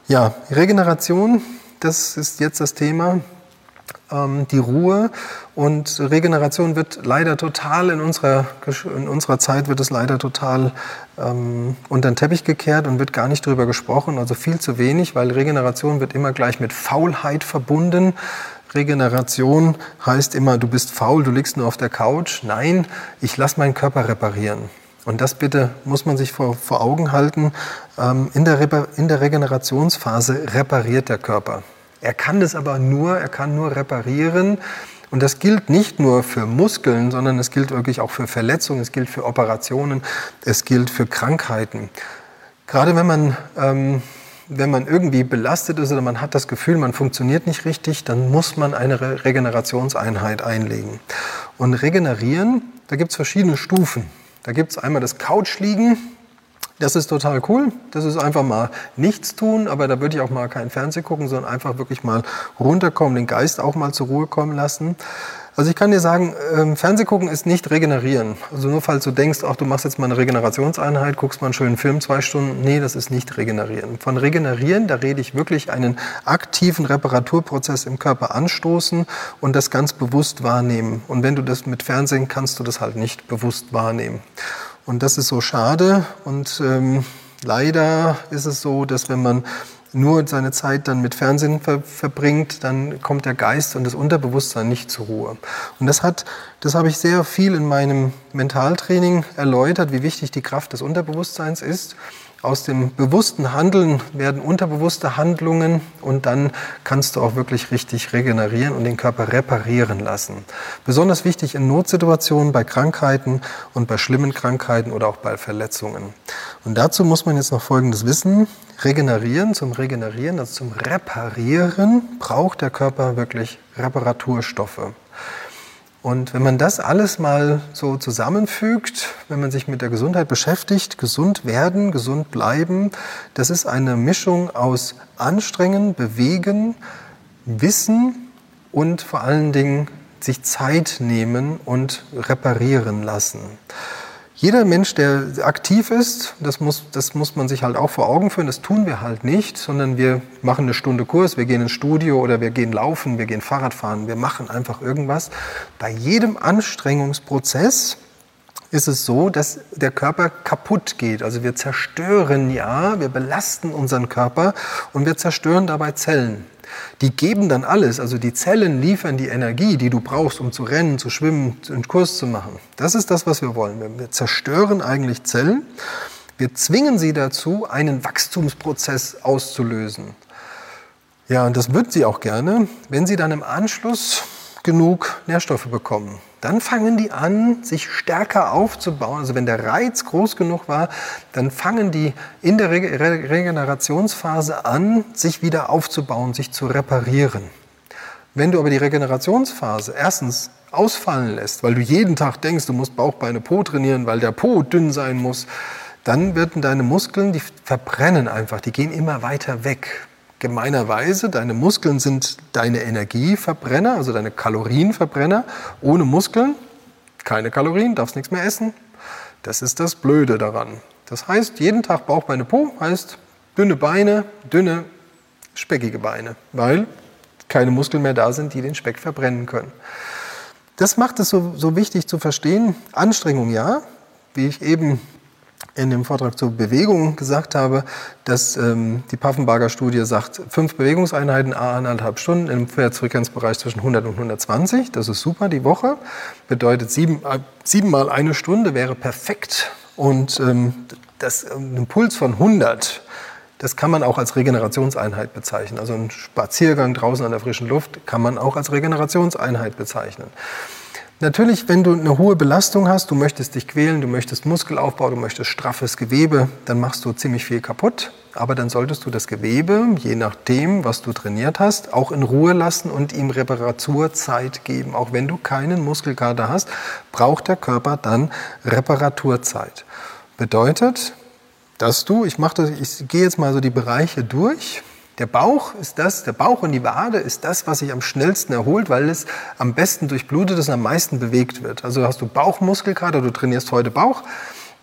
Ja, Regeneration, das ist jetzt das Thema. Die Ruhe und Regeneration wird leider total in unserer Zeit wird es leider total unter den Teppich gekehrt und wird gar nicht drüber gesprochen, also viel zu wenig, weil Regeneration wird immer gleich mit Faulheit verbunden. Regeneration heißt immer, du bist faul, du liegst nur auf der Couch. Nein, ich lasse meinen Körper reparieren. Und das bitte muss man sich vor Augen halten. In der Regenerationsphase repariert der Körper. Er kann nur reparieren. Und das gilt nicht nur für Muskeln, sondern es gilt wirklich auch für Verletzungen, es gilt für Operationen, es gilt für Krankheiten. Gerade wenn man irgendwie belastet ist oder man hat das Gefühl, man funktioniert nicht richtig, dann muss man eine Regenerationseinheit einlegen. Und regenerieren, da gibt es verschiedene Stufen. Da gibt es einmal das Couchliegen. Das ist total cool. Das ist einfach mal nichts tun, aber da würde ich auch mal kein Fernsehen gucken, sondern einfach wirklich mal runterkommen, den Geist auch mal zur Ruhe kommen lassen. Also ich kann dir sagen, Fernsehen gucken ist nicht regenerieren. Also nur falls du denkst, ach, du machst jetzt mal eine Regenerationseinheit, guckst mal einen schönen Film 2 Stunden. Nee, das ist nicht regenerieren. Von regenerieren, da rede ich wirklich einen aktiven Reparaturprozess im Körper anstoßen und das ganz bewusst wahrnehmen. Und wenn du das mit Fernsehen kannst du das halt nicht bewusst wahrnehmen. Und das ist so schade und leider ist es so, dass wenn man nur seine Zeit dann mit Fernsehen verbringt, dann kommt der Geist und das Unterbewusstsein nicht zur Ruhe. Und das habe ich sehr viel in meinem Mentaltraining erläutert, wie wichtig die Kraft des Unterbewusstseins ist. Aus dem bewussten Handeln werden unterbewusste Handlungen und dann kannst du auch wirklich richtig regenerieren und den Körper reparieren lassen. Besonders wichtig in Notsituationen, bei Krankheiten und bei schlimmen Krankheiten oder auch bei Verletzungen. Und dazu muss man jetzt noch Folgendes wissen. Zum Regenerieren, also zum Reparieren, braucht der Körper wirklich Reparaturstoffe. Und wenn man das alles mal so zusammenfügt, wenn man sich mit der Gesundheit beschäftigt, gesund werden, gesund bleiben, das ist eine Mischung aus Anstrengen, Bewegen, Wissen und vor allen Dingen sich Zeit nehmen und reparieren lassen. Jeder Mensch, der aktiv ist, das muss man sich halt auch vor Augen führen, das tun wir halt nicht, sondern wir machen eine Stunde Kurs, wir gehen ins Studio oder wir gehen laufen, wir gehen Fahrrad fahren, wir machen einfach irgendwas. Bei jedem Anstrengungsprozess ist es so, dass der Körper kaputt geht. Also wir zerstören wir belasten unseren Körper und wir zerstören dabei Zellen. Die geben dann alles, also die Zellen liefern die Energie, die du brauchst, um zu rennen, zu schwimmen, einen Kurs zu machen. Das ist das, was wir wollen. Wir zerstören eigentlich Zellen, wir zwingen sie dazu, einen Wachstumsprozess auszulösen. Ja, und das würden sie auch gerne, wenn sie dann im Anschluss genug Nährstoffe bekommen. Dann fangen die an, sich stärker aufzubauen. Also wenn der Reiz groß genug war, dann fangen die in der Regenerationsphase an, sich wieder aufzubauen, sich zu reparieren. Wenn du aber die Regenerationsphase erstens ausfallen lässt, weil du jeden Tag denkst, du musst Bauch, Beine, Po trainieren, weil der Po dünn sein muss, dann werden deine Muskeln, die verbrennen einfach, die gehen immer weiter weg. Gemeinerweise, deine Muskeln sind deine Energieverbrenner, also deine Kalorienverbrenner. Ohne Muskeln, keine Kalorien, darfst nichts mehr essen. Das ist das Blöde daran. Das heißt, jeden Tag Bauch, Beine, Po heißt dünne Beine, dünne, speckige Beine, weil keine Muskeln mehr da sind, die den Speck verbrennen können. Das macht es so wichtig zu verstehen. Anstrengung ja, wie ich eben in dem Vortrag zur Bewegung gesagt habe, dass die Paffenbarger Studie sagt, 5 Bewegungseinheiten, 1,5 Stunden im Herzfrequenzbereich zwischen 100 und 120. Das ist super, die Woche. Bedeutet 7 mal 1 Stunde wäre perfekt. Und ein Puls von 100, das kann man auch als Regenerationseinheit bezeichnen. Also ein Spaziergang draußen an der frischen Luft kann man auch als Regenerationseinheit bezeichnen. Natürlich, wenn du eine hohe Belastung hast, du möchtest dich quälen, du möchtest Muskelaufbau, du möchtest straffes Gewebe, dann machst du ziemlich viel kaputt. Aber dann solltest du das Gewebe, je nachdem, was du trainiert hast, auch in Ruhe lassen und ihm Reparaturzeit geben. Auch wenn du keinen Muskelkater hast, braucht der Körper dann Reparaturzeit. Bedeutet, dass ich gehe jetzt mal so die Bereiche durch. Der Bauch und die Wade ist das, was sich am schnellsten erholt, weil es am besten durchblutet ist und am meisten bewegt wird. Also hast du Bauchmuskelkater, du trainierst heute Bauch,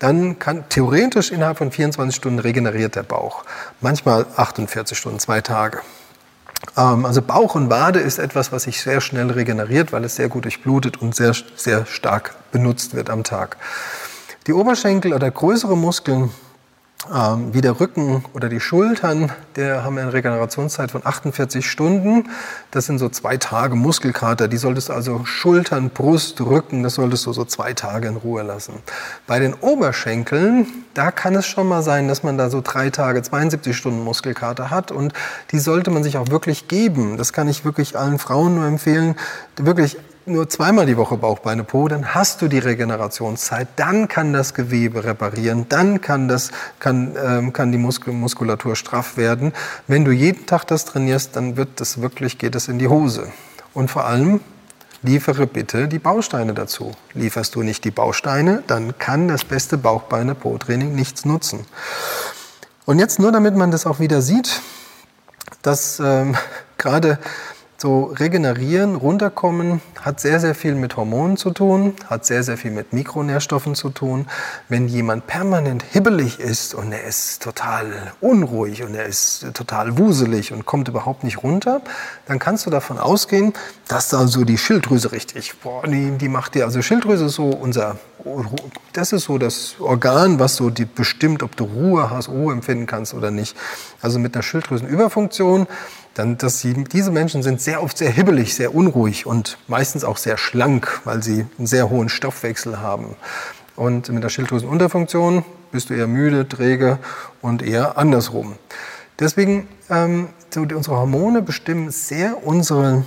dann kann theoretisch innerhalb von 24 Stunden regeneriert der Bauch. Manchmal 48 Stunden, 2 Tage. Also Bauch und Wade ist etwas, was sich sehr schnell regeneriert, weil es sehr gut durchblutet und sehr, sehr stark benutzt wird am Tag. Die Oberschenkel oder größere Muskeln, wie der Rücken oder die Schultern, der haben eine Regenerationszeit von 48 Stunden. Das sind so 2 Tage Muskelkater. Die solltest du also Schultern, Brust, Rücken, das solltest du so 2 Tage in Ruhe lassen. Bei den Oberschenkeln, da kann es schon mal sein, dass man da so 3 Tage, 72 Stunden Muskelkater hat. Und die sollte man sich auch wirklich geben. Das kann ich wirklich allen Frauen nur empfehlen. Wirklich nur 2-mal die Woche Bauch, Beine, Po, dann hast du die Regenerationszeit, dann kann das Gewebe reparieren, dann kann die Muskulatur straff werden. Wenn du jeden Tag das trainierst, dann geht es in die Hose. Und vor allem, liefere bitte die Bausteine dazu. Lieferst du nicht die Bausteine, dann kann das beste Bauch, Beine, Po-Training nichts nutzen. Und jetzt nur, damit man das auch wieder sieht, dass gerade so regenerieren, runterkommen, hat sehr, sehr viel mit Hormonen zu tun, hat sehr, sehr viel mit Mikronährstoffen zu tun. Wenn jemand permanent hibbelig ist und er ist total unruhig und er ist total wuselig und kommt überhaupt nicht runter, dann kannst du davon ausgehen, dass also die Schilddrüse richtig, die macht dir, also Schilddrüse ist so das ist so das Organ, was so bestimmt, ob du Ruhe hast, Ruhe empfinden kannst oder nicht. Also mit einer Schilddrüsenüberfunktion, diese Menschen sind sehr oft sehr hibbelig, sehr unruhig und meistens auch sehr schlank, weil sie einen sehr hohen Stoffwechsel haben. Und mit der Schilddrüsenunterfunktion bist du eher müde, träge und eher andersrum. Deswegen, unsere Hormone bestimmen sehr unsere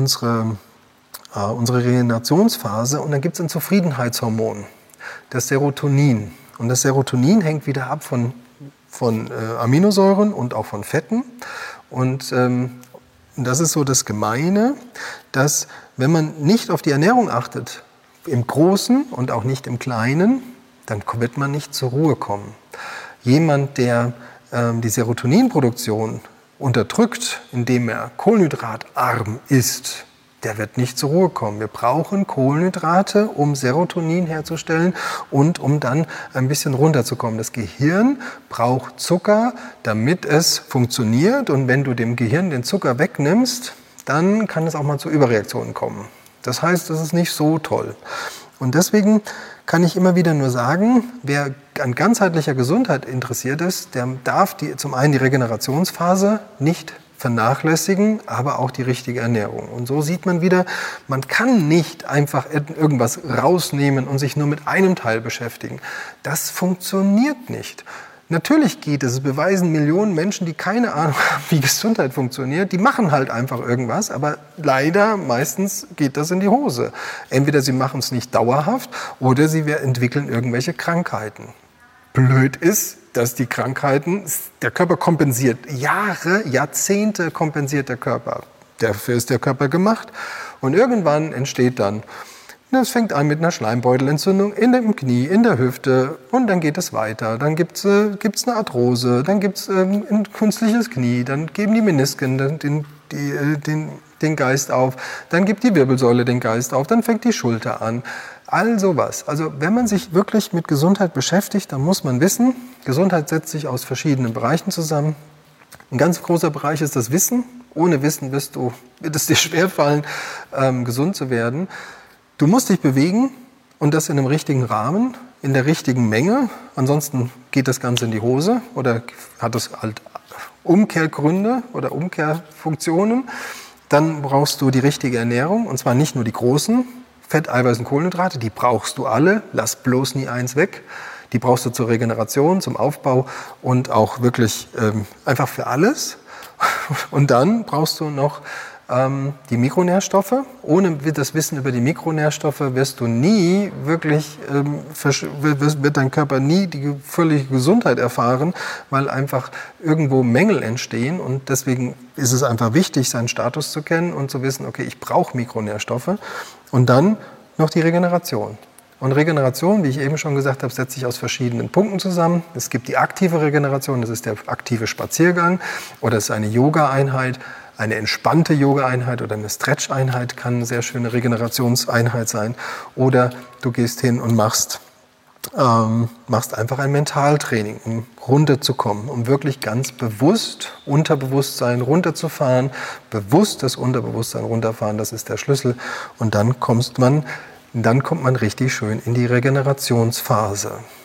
Regenerationsphase, und dann gibt es ein Zufriedenheitshormon, das Serotonin. Und das Serotonin hängt wieder ab von Aminosäuren und auch von Fetten. Und das ist so das Gemeine, dass wenn man nicht auf die Ernährung achtet, im Großen und auch nicht im Kleinen, dann wird man nicht zur Ruhe kommen. Jemand, der die Serotoninproduktion unterdrückt, indem er kohlenhydratarm isst, der wird nicht zur Ruhe kommen. Wir brauchen Kohlenhydrate, um Serotonin herzustellen und um dann ein bisschen runterzukommen. Das Gehirn braucht Zucker, damit es funktioniert. Und wenn du dem Gehirn den Zucker wegnimmst, dann kann es auch mal zu Überreaktionen kommen. Das heißt, das ist nicht so toll. Und deswegen kann ich immer wieder nur sagen, wer an ganzheitlicher Gesundheit interessiert ist, der darf zum einen die Regenerationsphase nicht vernachlässigen, aber auch die richtige Ernährung. Und so sieht man wieder, man kann nicht einfach irgendwas rausnehmen und sich nur mit einem Teil beschäftigen. Das funktioniert nicht. Natürlich geht es, beweisen Millionen Menschen, die keine Ahnung haben, wie Gesundheit funktioniert, die machen halt einfach irgendwas, aber leider meistens geht das in die Hose. Entweder sie machen es nicht dauerhaft oder sie entwickeln irgendwelche Krankheiten. Blöd ist, dass die Krankheiten, der Körper kompensiert. Jahrzehnte kompensiert der Körper. Dafür ist der Körper gemacht. Und irgendwann entsteht dann, das fängt an mit einer Schleimbeutelentzündung in Knie, in der Hüfte, und dann geht es weiter. Dann gibt's eine Arthrose, dann gibt es ein künstliches Knie, dann geben die Menisken den Geist auf, dann gibt die Wirbelsäule den Geist auf, dann fängt die Schulter an. All sowas. Also wenn man sich wirklich mit Gesundheit beschäftigt, dann muss man wissen, Gesundheit setzt sich aus verschiedenen Bereichen zusammen. Ein ganz großer Bereich ist das Wissen. Ohne Wissen wird es dir schwerfallen, gesund zu werden. Du musst dich bewegen, und das in einem richtigen Rahmen, in der richtigen Menge. Ansonsten geht das Ganze in die Hose oder hat es halt Umkehrgründe oder Umkehrfunktionen. Dann brauchst du die richtige Ernährung, und zwar nicht nur die großen Fett, Eiweiß und Kohlenhydrate, die brauchst du alle, lass bloß nie eins weg. Die brauchst du zur Regeneration, zum Aufbau und auch wirklich einfach für alles. Und dann brauchst du noch die Mikronährstoffe. Ohne das Wissen über die Mikronährstoffe wirst du nie wirklich, wird dein Körper nie die völlige Gesundheit erfahren, weil einfach irgendwo Mängel entstehen. Und deswegen ist es einfach wichtig, seinen Status zu kennen und zu wissen, okay, ich brauche Mikronährstoffe. Und dann noch die Regeneration. Und Regeneration, wie ich eben schon gesagt habe, setzt sich aus verschiedenen Punkten zusammen. Es gibt die aktive Regeneration, das ist der aktive Spaziergang, oder es ist eine Yoga-Einheit. Eine entspannte Yoga-Einheit oder eine Stretch-Einheit kann eine sehr schöne Regenerationseinheit sein. Oder du gehst hin und machst machst einfach ein Mentaltraining, um runterzukommen, um wirklich ganz bewusst Unterbewusstsein runterzufahren, bewusst das Unterbewusstsein runterfahren, das ist der Schlüssel. Und dann kommt man richtig schön in die Regenerationsphase.